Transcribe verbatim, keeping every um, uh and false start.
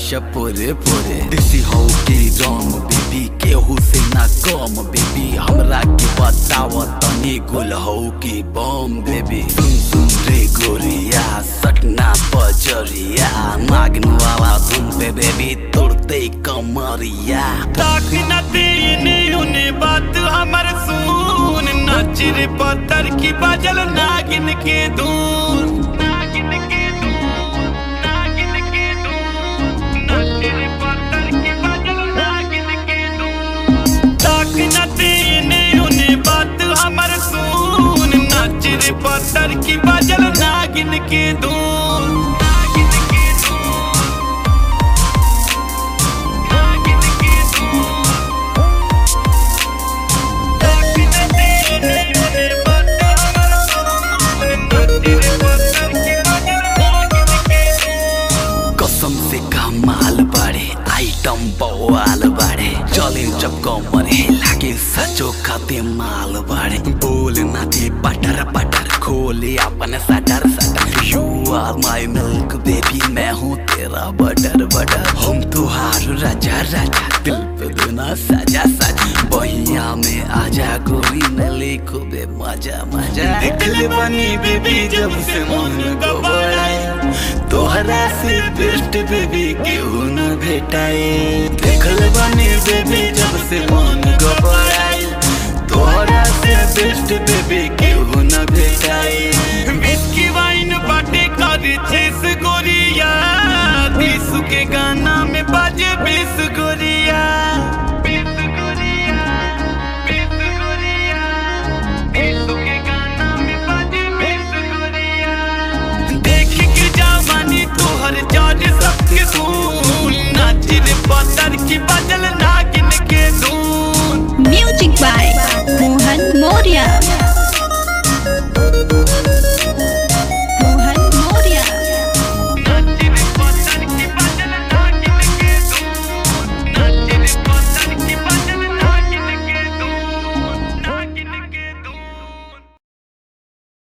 नशा पूरे पूरे देसी हो के दम बेबी केहू से ना कम बेबी हमरा के बताव तनी गुल हो के बम बेबी सुन सुन रे गोरिया सटना पजरिया नागिन वाला धुन पे बेबी तोड़ते कमरिया ताक न देने उन्हें बात हमर सुन नचर पत्थर की बाजल नागिन के धून नागिन के धून नागिन के धून नचर पत्थर की बाजल नागिन के धून ताक न देने उन्हें बात हमर सुन नचर पत्थर की बाजल नागिन के धून कसम से कमाल बाड़े आइटम बवाल बाड़े चले जब कमर लागे सचो खाते माल बाड़े बोल नाते पटर पटर खोले अपन shutter shutter you are my milk baby मैं हूँ तेरा बटर बटर हम तुहार राजा राजा दिल पे दुना सजा सजा बहिया में आजा गोरी नले खूबे मजा मजा देखले बनी बेबी जब से मन गबड़ाए तोहरा से बेस्ट बेबी केहू न भेटाए देखल बनी बेबी जब से मन गबड़ाए तोहरा से बेस्ट बेबी केहू न भेटाए विस्की वाइन बाटे कर छेस गोरिया दिसु के गाना में बाजे बीस गोरिया बीस गोरिया बीस गोरिया दिसु के गाना में बाजे बीस गोरिया देख के जवानी तोहर जाज सबके सुन नाचिर पत्थर की